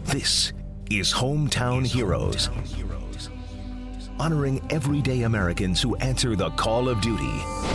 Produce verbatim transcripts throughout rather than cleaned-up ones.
This is Hometown Heroes, honoring everyday Americans who answer the call of duty.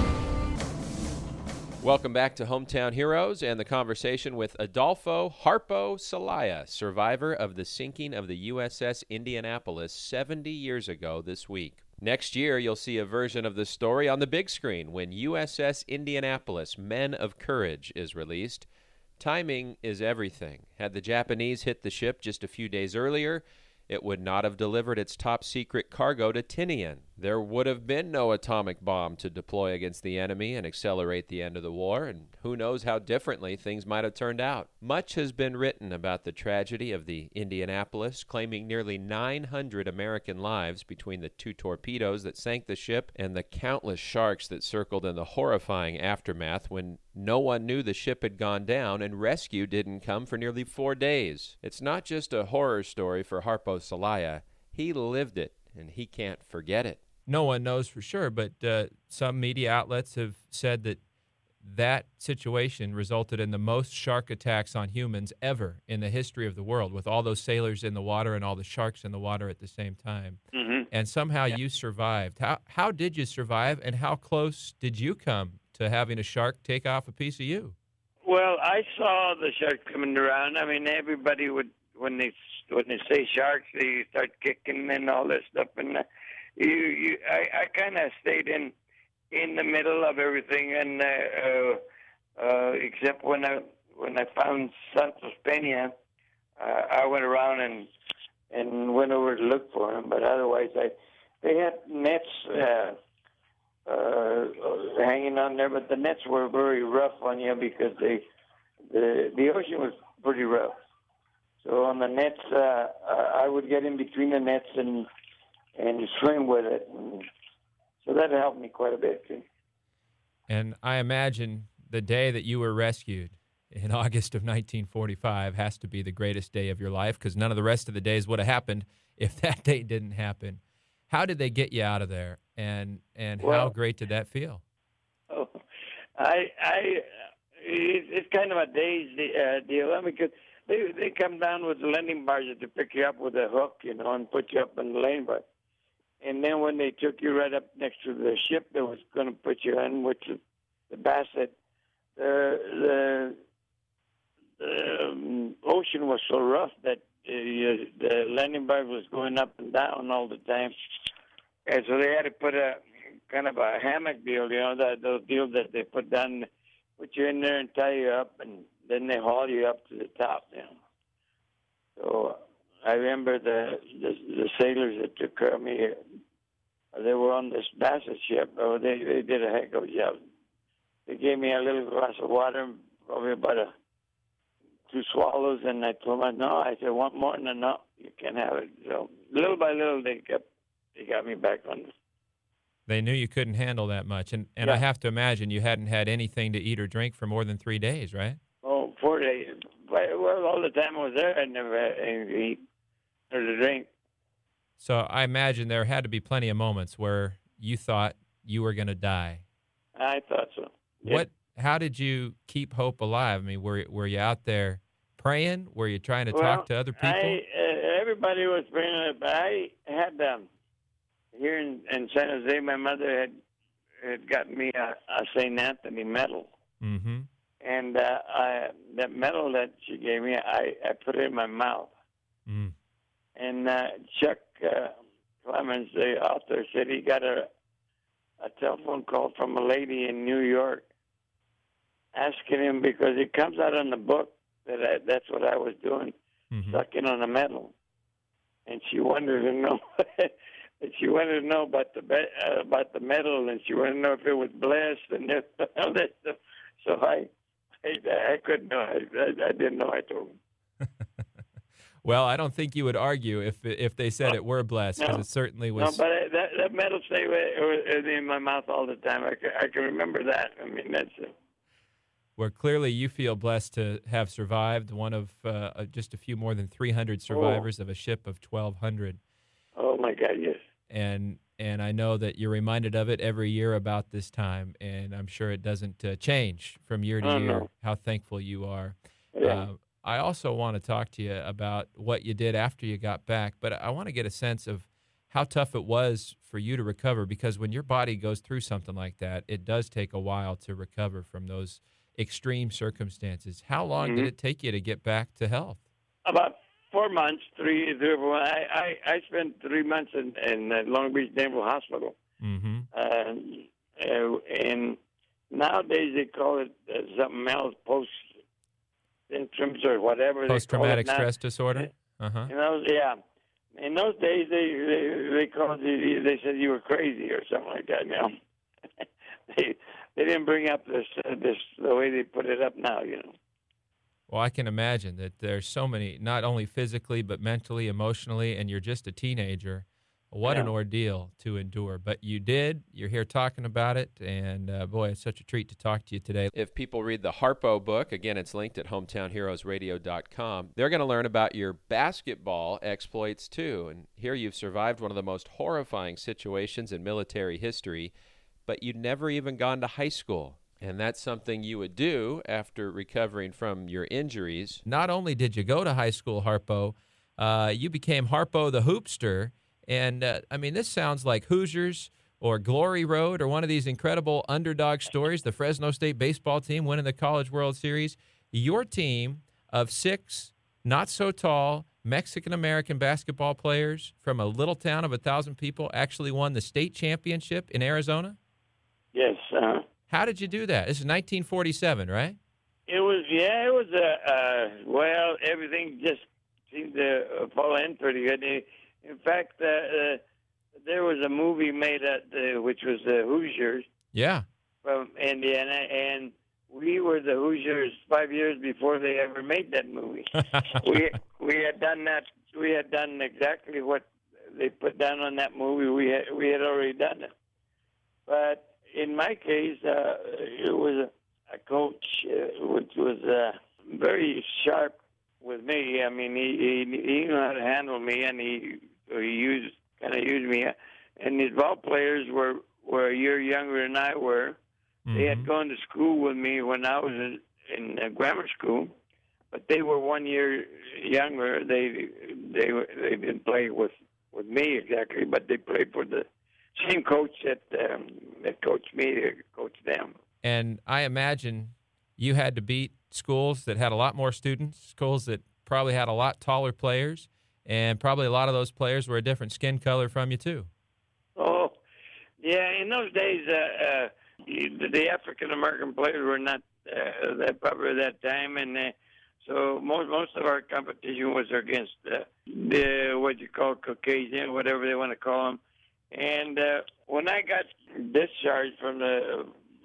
Welcome back to Hometown Heroes and the conversation with Adolfo Harpo Celaya, survivor of the sinking of the U S S Indianapolis seventy years ago this week. Next year, you'll see a version of this story on the big screen when U S S Indianapolis Men of Courage is released. Timing is everything. Had the Japanese hit the ship just a few days earlier, it would not have delivered its top-secret cargo to Tinian. There would have been no atomic bomb to deploy against the enemy and accelerate the end of the war, and who knows how differently things might have turned out. Much has been written about the tragedy of the Indianapolis, claiming nearly nine hundred American lives between the two torpedoes that sank the ship and the countless sharks that circled in the horrifying aftermath when no one knew the ship had gone down and rescue didn't come for nearly four days. It's not just a horror story for Harpo Celaya. He lived it, and he can't forget it. No one knows for sure, but uh, some media outlets have said that that situation resulted in the most shark attacks on humans ever in the history of the world, with all those sailors in the water and all the sharks in the water at the same time. Mm-hmm. And somehow Yeah. you survived. How how did you survive, and how close did you come to having a shark take off a piece of you? Well, I saw the sharks coming around. I mean, everybody would, when they when they say sharks, they start kicking and all this stuff. And uh, you, you, I, I kind of stayed in in the middle of everything, and uh, uh, uh, except when I when I found Santos Peña, uh, I went around and and went over to look for him. But otherwise, I they had nets uh, uh, hanging on there, but the nets were very rough on you because they the the ocean was pretty rough. So on the nets, uh, I would get in between the nets and and swim with it. And so that helped me quite a bit, too. And I imagine the day that you were rescued in August of nineteen forty-five has to be the greatest day of your life, because none of the rest of the days would have happened if that day didn't happen. How did they get you out of there, and and Well, how great did that feel? Oh, I, I, it, it's kind of a day's uh, deal. I mean, because they they come down with the landing barges to pick you up with a hook, you know, and put you up on the landing bar. And then when they took you right up next to the ship that was going to put you in, which is the Bassett, the the, the um, ocean was so rough that uh, you, the landing barge was going up and down all the time, and so they had to put a kind of a hammock deal, you know, that those deals that they put down, put you in there and tie you up, and then they haul you up to the top, you know. So I remember the, the the sailors that took care of me. They were on this Bassett ship. Oh, they they did a heck of a job. They gave me a little glass of water, probably about a, two swallows, and I told them, no. I said, I want more. No, no, you can't have it. So little by little, they kept they got me back on. They knew you couldn't handle that much, and and Yeah. I have to imagine you hadn't had anything to eat or drink for more than three days, right? Oh, four days. Well, all the time I was there, I never had anything to eat or to drink. So I imagine there had to be plenty of moments where you thought you were going to die. I thought so. Yeah. What? How did you keep hope alive? I mean, were were you out there praying? Were you trying to Well, talk to other people? I, uh, everybody was praying, but I had um, here in, in San Jose, my mother had had gotten me a, a Saint Anthony medal, mm-hmm. and uh, I, that medal that she gave me, I, I put it in my mouth. Mm. And uh, Chuck uh, Clemens, the author, said he got a a telephone call from a lady in New York asking him, because it comes out in the book that I, that's what I was doing, Mm-hmm. sucking on a medal, and she wanted to know. She wanted to know about the uh, about the medal, and she wanted to know if it was blessed and if, all that stuff. So I, I, I couldn't know. I, I, I didn't know. I told him. Well, I don't think you would argue if if they said it were blessed, because No. it certainly No, was. but I, that that medal stayed with- in my mouth all the time. I can, I can remember that. I mean, that's it. Where clearly you feel blessed to have survived, one of uh, just a few more than three hundred survivors Oh. of a ship of twelve hundred. Oh my God, yes. And and I know that you're reminded of it every year about this time, and I'm sure it doesn't uh, change from year to Oh, year no. how thankful you are. Yeah. Uh, I also want to talk to you about what you did after you got back, but I want to get a sense of how tough it was for you to recover, because when your body goes through something like that, it does take a while to recover from those extreme circumstances. How long Mm-hmm. did it take you to get back to health? About four months, three, three four, I, I, I spent three months in, in uh, Long Beach Naval Hospital. Mm-hmm. Uh, uh, and nowadays they call it uh, something else, post-symptoms or whatever. Post-traumatic they call it stress disorder? Uh-huh. You know, yeah. In those days, they they, they called you, they said you were crazy or something like that. You know, they they didn't bring up this uh, this the way they put it up now. You know. Well, I can imagine that there's so many, not only physically but mentally, emotionally, and you're just a teenager. What Yeah. an ordeal to endure. But you did. You're here talking about it, and uh, boy, it's such a treat to talk to you today. If people read the Harpo book, again, it's linked at hometown heroes radio dot com, they're going to learn about your basketball exploits too. And here you've survived one of the most horrifying situations in military history, but you'd never even gone to high school. And that's something you would do after recovering from your injuries. Not only did you go to high school, Harpo, uh, you became Harpo the Hoopster. And, uh, I mean, this sounds like Hoosiers or Glory Road or one of these incredible underdog stories, the Fresno State baseball team winning the College World Series. Your team of six not-so-tall Mexican-American basketball players from a little town of one thousand people actually won the state championship in Arizona? Yes. Uh, How did you do that? This is nineteen forty-seven, right? it was. Yeah. It was. Uh, uh, well, everything just seemed to uh, fall in pretty good. In fact, uh, uh, there was a movie made at uh, which was the Hoosiers Yeah. from Indiana, and we were the Hoosiers five years before they ever made that movie. we we had done that. We had done exactly what they put down on that movie. We had we had already done it. But in my case, uh, it was a, a coach uh, which was uh, very sharp with me. I mean, he he, he knew how to handle me, and he he used kind of used me. And his ball players were were a year younger than I were. Mm-hmm. They had gone to school with me when I was in, in uh, grammar school, but they were one year younger. They they were- they didn't play with with me exactly, but they played for the same coach that um, that coached me to coach them. And I imagine you had to beat schools that had a lot more students, schools that probably had a lot taller players, and probably a lot of those players were a different skin color from you, too. Oh, yeah. In those days, uh, uh, the, the African American players were not uh, that popular at that time, and uh, so most most of our competition was against uh, the what you call Caucasian, whatever they want to call them. And uh, when I got discharged from the,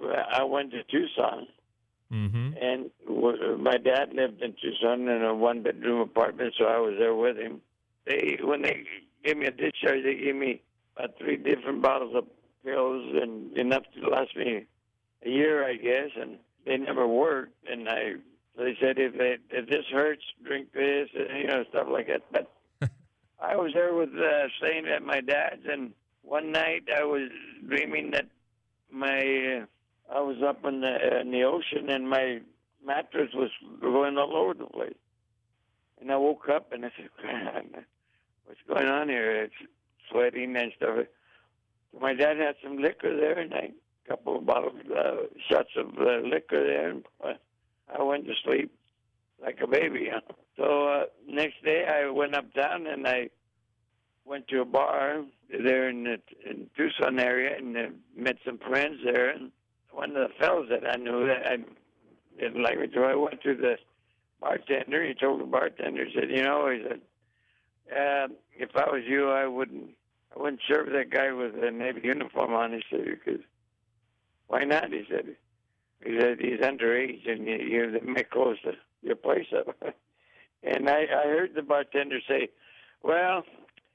I went to Tucson. Mm-hmm. And w- my dad lived in Tucson in a one-bedroom apartment, so I was there with him. They, when they gave me a discharge, they gave me about three different bottles of pills, and enough to last me a year, I guess. And they never worked. And I, they said, if it, if this hurts, drink this, and, you know, stuff like that. But I was there with uh, staying at my dad's, and one night I was dreaming that my uh, I was up in the in the ocean, and my mattress was going all over the place. And I woke up, and I said, "God, what's going on here?" It's sweating and stuff. My dad had some liquor there, and I, a couple of bottles, uh, shots of uh, liquor there. And I went to sleep like a baby. You know? So uh, next day, I went uptown, and I went to a bar there in the in Tucson area, and uh, met some friends there. And one of the fellows that I knew that I didn't like me, so I went to the bartender. He told the bartender, he said, "You know," he said, uh, "if I was you, I wouldn't, I wouldn't serve that guy with a Navy uniform on." He said, "Because why not?" He said, "He said he's underage, and you, you they may close the, your place up." And I, I heard the bartender say, "Well,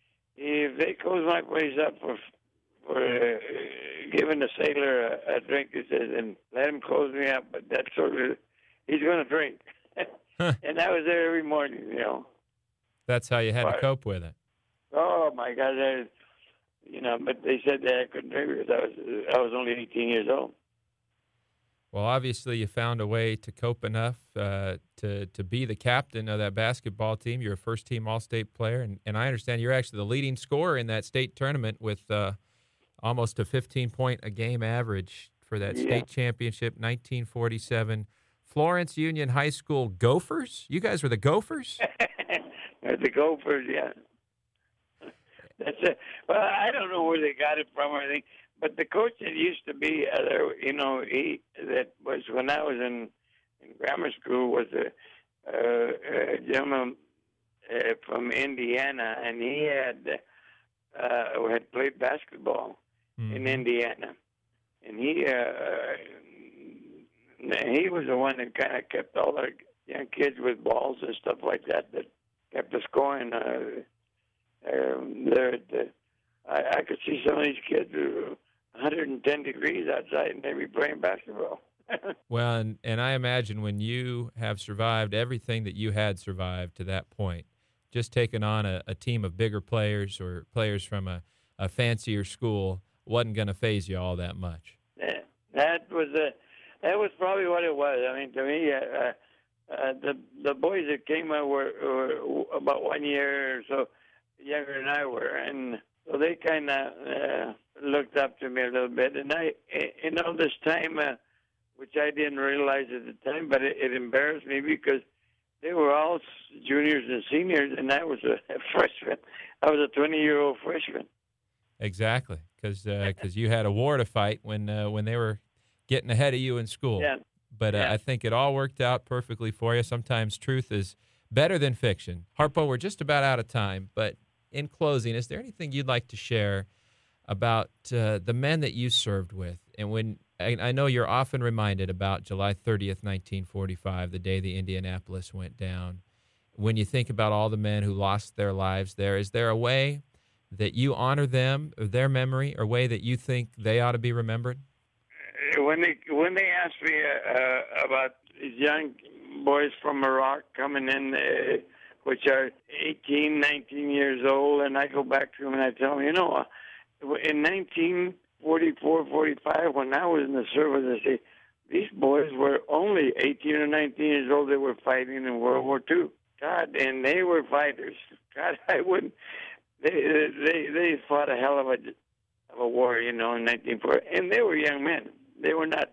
if they close my place up for for uh, giving a sailor a, a drink," he says, "and let him close me up, but that's sort of he's going to drink." And I was there every morning, you know. That's how you had to Right. cope with it. Oh my God, I, you know. But they said that I couldn't drink because I was I was only eighteen years old. Well, obviously, you found a way to cope enough uh, to to be the captain of that basketball team. You're a first-team All-State player, and, and I understand you're actually the leading scorer in that state tournament with uh, almost a fifteen-point-a-game average for that Yeah. state championship, nineteen forty-seven. Florence Union High School Gophers? You guys were the Gophers? The Gophers, yeah. That's it. Well, I don't know where they got it from or anything, but the coach that used to be uh, there, you know, he that was when I was in, in grammar school was a, uh, a gentleman uh, from Indiana, and he had uh, had played basketball Mm-hmm. in Indiana, and he uh, he was the one that kind of kept all the young kids with balls and stuff like that that kept us going. Uh, um, there, at the, I, I could see some of these kids were one hundred ten degrees outside, and they'd be playing basketball. Well, and, and I imagine when you have survived everything that you had survived to that point, just taking on a, a team of bigger players or players from a, a fancier school wasn't going to faze you all that much. Yeah, that was a, that was probably what it was. I mean, to me, uh, uh, the the boys that came out were, were about one year or so younger than I were, and so they kind of uh, looked up to me a little bit. And I, you know, this time, uh, which I didn't realize at the time, but it, it embarrassed me because they were all juniors and seniors, and I was a, a freshman. I was a twenty-year-old freshman. Exactly, because because you had a war to fight when uh, when they were getting ahead of you in school. Yeah. But uh, Yeah. I think it all worked out perfectly for you. Sometimes truth is better than fiction. Harpo, we're just about out of time, but in closing, is there anything you'd like to share about uh, the men that you served with? And when I, I know you're often reminded about July thirtieth, nineteen forty-five, the day the Indianapolis went down. When you think about all the men who lost their lives there, is there a way that you honor them, or their memory, or a way that you think they ought to be remembered? When they when they asked me uh, about these young boys from Iraq coming in, uh, which are eighteen, nineteen years old, and I go back to them and I tell them, you know, uh, in nineteen forty-four, forty-five, when I was in the service, I say, these boys were only eighteen or nineteen years old. They were fighting in World War Two. God, and they were fighters. God, I wouldn't. They they they fought a hell of a of a war, you know, in nineteen forty, and they were young men. They were not.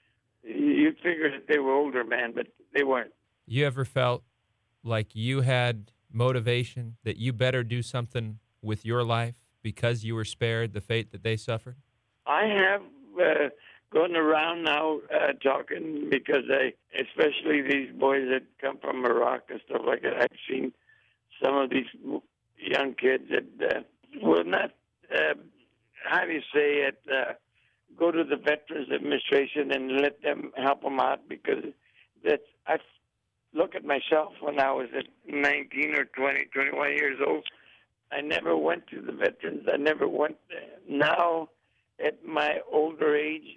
You'd figure that they were older men, but they weren't. You ever felt like you had motivation that you better do something with your life because you were spared the fate that they suffered? I have uh, gone around now uh, talking because I, especially these boys that come from Iraq and stuff like that. I've seen some of these young kids that uh, will not. Uh, how do you say it? Uh, go to the Veterans Administration and let them help them out, because that's, I look at myself when I was at nineteen or twenty, twenty-one years old. I never went to the veterans. I never went there. Now, at my older age,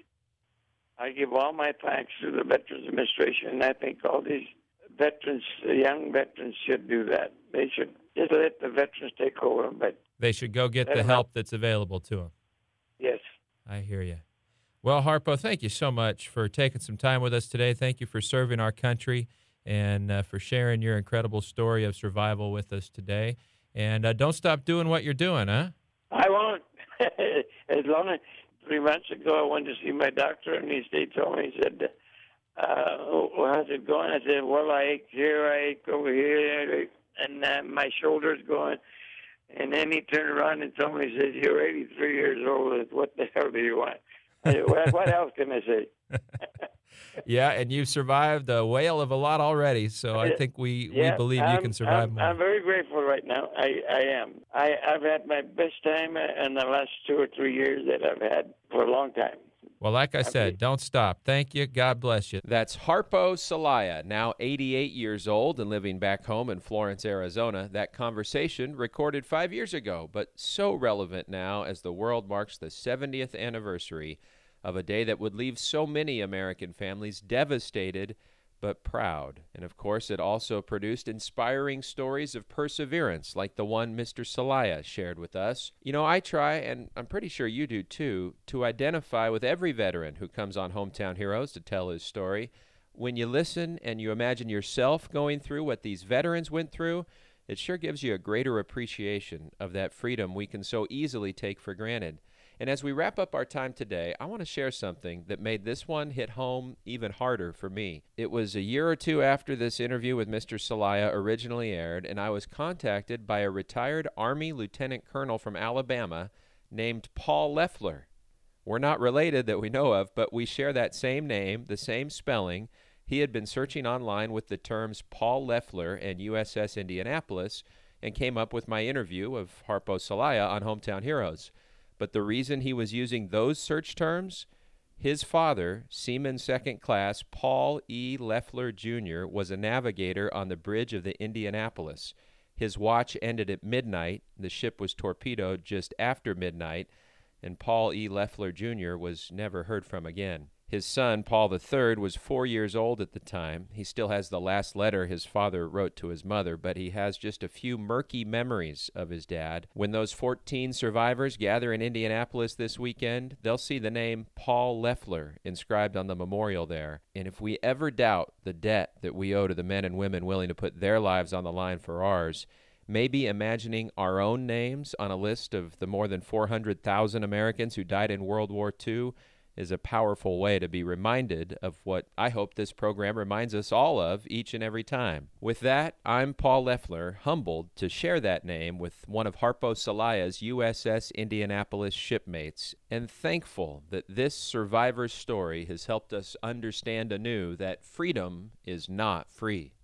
I give all my thanks to the Veterans Administration, and I think all these veterans, young veterans, should do that. They should just let the veterans take over. But They should go get Let the them help help. that's available to them. yes. I hear you. Well, Harpo, thank you so much for taking some time with us today. Thank you for serving our country and uh, for sharing your incredible story of survival with us today. And uh, don't stop doing what you're doing, huh? I won't. As long as three months ago, I went to see my doctor, and he stayed told me, he said, uh, well, how's it going? I said, well, I ache here, I ache over here, and uh, my shoulder's going. And then he turned around and told me, he says, you're eighty-three years old. What the hell do you want? I said, well, what else can I say? Yeah, and you've survived a whale of a lot already, so I think we, Yeah, we believe you I'm- can survive I'm, more. I'm very grateful right now. I, I am. I, I've had my best time in the last two or three years that I've had for a long time. Well, like I said, Okay. don't stop. Thank you. God bless you. That's Harpo Salaya, now eighty-eight years old and living back home in Florence, Arizona. That conversation recorded five years ago, but so relevant now as the world marks the seventieth anniversary of a day that would leave so many American families devastated, but proud. And of course, it also produced inspiring stories of perseverance like the one Mister Celaya shared with us. You know, I try, and I'm pretty sure you do too, to identify with every veteran who comes on Hometown Heroes to tell his story. When you listen and you imagine yourself going through what these veterans went through, it sure gives you a greater appreciation of that freedom we can so easily take for granted. And as we wrap up our time today, I want to share something that made this one hit home even harder for me. It was a year or two after this interview with Mister Celaya originally aired, and I was contacted by a retired Army lieutenant colonel from Alabama named Paul Leffler. We're not related that we know of, but we share that same name, the same spelling. He had been searching online with the terms Paul Leffler and U S S Indianapolis and came up with my interview of Harpo Celaya on Hometown Heroes. But the reason he was using those search terms, his father, Seaman Second Class Paul E. Leffler Junior, was a navigator on the bridge of the Indianapolis. His watch ended at midnight. The ship was torpedoed just after midnight, and Paul E. Leffler Junior was never heard from again. His son, Paul the Third, was four years old at the time. He still has the last letter his father wrote to his mother, but he has just a few murky memories of his dad. When those fourteen survivors gather in Indianapolis this weekend, they'll see the name Paul Leffler inscribed on the memorial there. And if we ever doubt the debt that we owe to the men and women willing to put their lives on the line for ours, maybe imagining our own names on a list of the more than four hundred thousand Americans who died in World War Two is a powerful way to be reminded of what I hope this program reminds us all of each and every time. With that, I'm Paul Leffler, humbled to share that name with one of Harpo Celaya's U S S Indianapolis shipmates, and thankful that this survivor's story has helped us understand anew that freedom is not free.